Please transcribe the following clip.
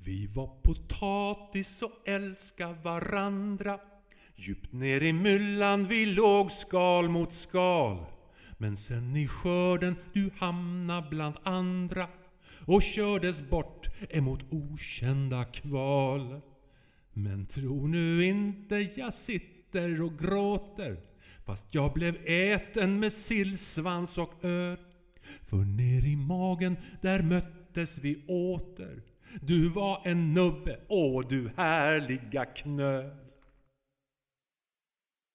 Vi var potatis och älskade varandra. Djupt ner i myllan vi låg skal mot skal. Men sen i skörden du hamna bland andra och kördes bort emot okända kval. Men tro nu inte jag sitter och gråter, fast jag blev äten med sillsvans och ör. För ner i magen där möttes vi åter. Du var en nubbe, åh du härliga knöl.